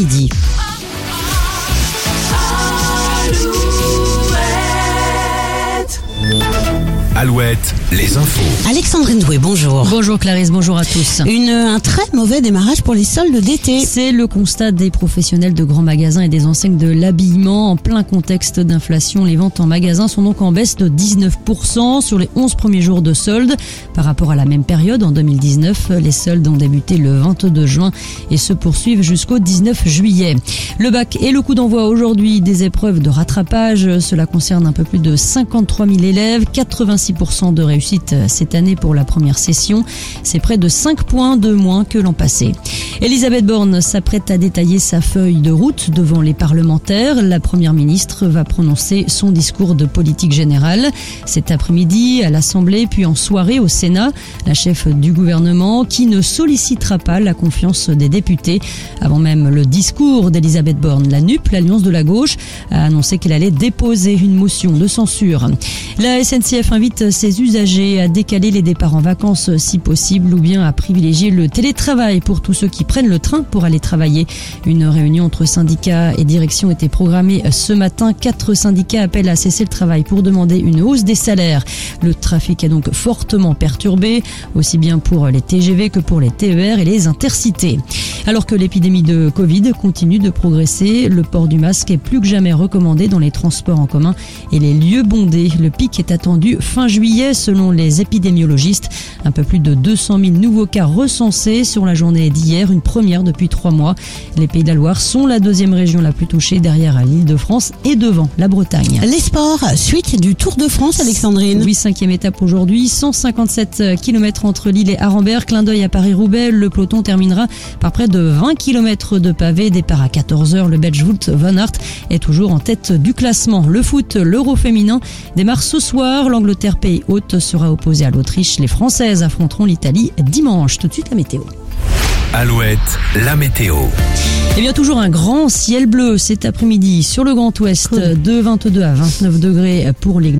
midi. Alouette, les infos. Alexandrine Doué, bonjour. Bonjour Clarisse, bonjour à tous. Un très mauvais démarrage pour les soldes d'été. C'est le constat des professionnels de grands magasins et des enseignes de l'habillement. En plein contexte d'inflation, les ventes en magasin sont donc en baisse de 19% sur les 11 premiers jours de soldes. Par rapport à la même période, en 2019, les soldes ont débuté le 22 juin et se poursuivent jusqu'au 19 juillet. Le bac est le coup d'envoi aujourd'hui des épreuves de rattrapage. Cela concerne un peu plus de 53 000 élèves, 86% de réussite cette année pour la première session. C'est près de 5 points de moins que l'an passé. Elisabeth Borne s'apprête à détailler sa feuille de route devant les parlementaires. La première ministre va prononcer son discours de politique générale cet après-midi à l'Assemblée puis en soirée au Sénat. La chef du gouvernement qui ne sollicitera pas la confiance des députés. Avant même le discours d'Elisabeth Borne, la NUP, l'Alliance de la gauche, a annoncé qu'elle allait déposer une motion de censure. La SNCF invite ses usagers à décaler les départs en vacances si possible ou bien à privilégier le télétravail pour tous ceux qui prennent le train pour aller travailler. Une réunion entre syndicats et direction était programmée ce matin. 4 syndicats appellent à cesser le travail pour demander une hausse des salaires. Le trafic est donc fortement perturbé, aussi bien pour les TGV que pour les TER et les intercités. Alors que l'épidémie de Covid continue de progresser, le port du masque est plus que jamais recommandé dans les transports en commun et les lieux bondés. Le pic est attendu fin juillet selon les épidémiologistes. Un peu plus de 200 000 nouveaux cas recensés sur la journée d'hier, une première depuis 3 mois. Les Pays de la Loire sont la deuxième région la plus touchée derrière l'Île-de-France et devant la Bretagne. Les sports, suite du Tour de France, Alexandrine. Oui, 5e étape aujourd'hui, 157 km entre Lille et Arambert. Clin d'œil à Paris-Roubaix, le peloton terminera par près de 20 km de pavés. Départ à 14h, le Belge Wout van Aert est toujours en tête du classement. Le foot, l'Euro féminin démarre ce soir. L'Angleterre, pays hôte, sera opposée à l'Autriche. Les Françaises affronteront l'Italie dimanche. Tout de suite, la météo. Alouette, la météo. Eh bien, toujours un grand ciel bleu cet après-midi sur le Grand Ouest, de 22 à 29 degrés pour les